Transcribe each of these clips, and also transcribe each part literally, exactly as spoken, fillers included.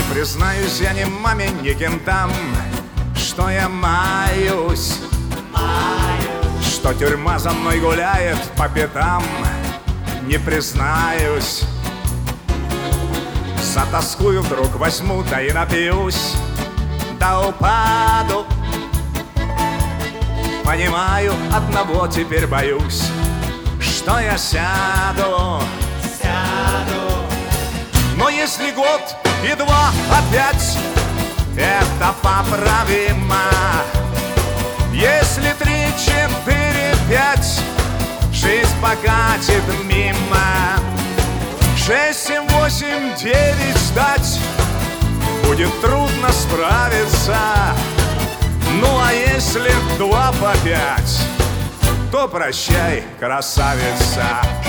Признаюсь, я ни маме, ни кентам, что я маюсь, маюсь, что тюрьма за мной гуляет по пятам. Не признаюсь, затоскую вдруг, возьму, да и напьюсь, да упаду. Понимаю, одного теперь боюсь, что я сяду, сяду. Но если год и два опять, это поправимо. Если три, четыре, пять, жизнь покатит мимо. Шесть, семь, восемь, девять ждать будет трудно справиться. Ну а если два по пять, то прощай, красавица.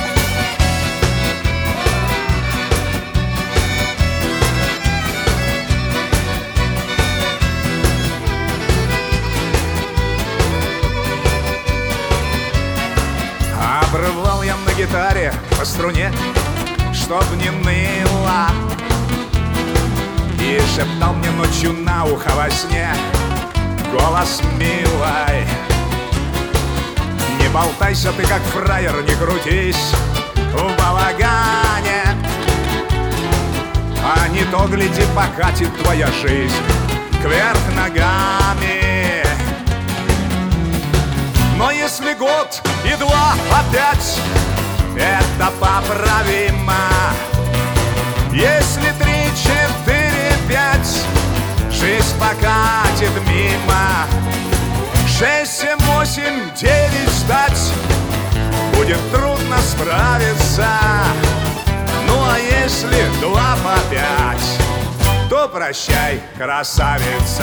Обрывал я на гитаре по струне, чтоб не ныло, и шептал мне ночью на ухо во сне голос милой: не болтайся ты, как фраер, не крутись в балагане, а не то, гляди, покатит твоя жизнь кверх ногами. Но если год и два опять, это поправимо. Если три, четыре, пять, жизнь покатит мимо. Шесть, семь, восемь, девять ждать будет трудно справиться. Ну а если два по пять, то прощай, красавица.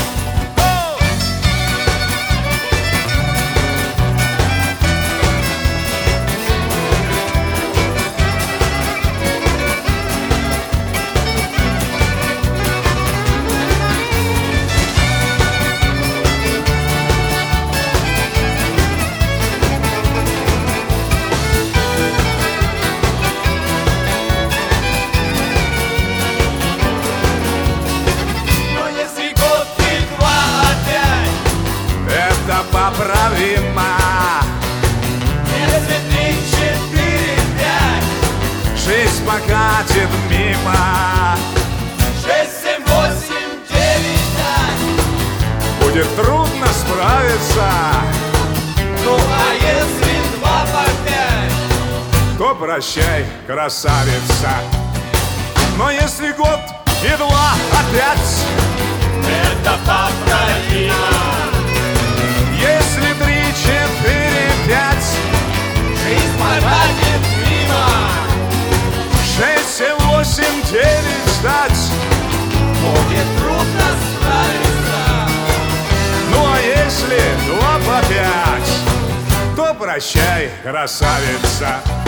Поправимо. Если три, четыре, пять, жизнь покатит мимо. Шесть, семь, восемь, девять, пять, будет трудно справиться. Ну а если два по пять, то прощай, красавица. Но если год и два опять, это поправимо. Если три, четыре, пять, жизнь покатит мимо. Шесть, семь, восемь, девять ждать будет трудно справиться. Ну а если два по пять, то прощай, красавица.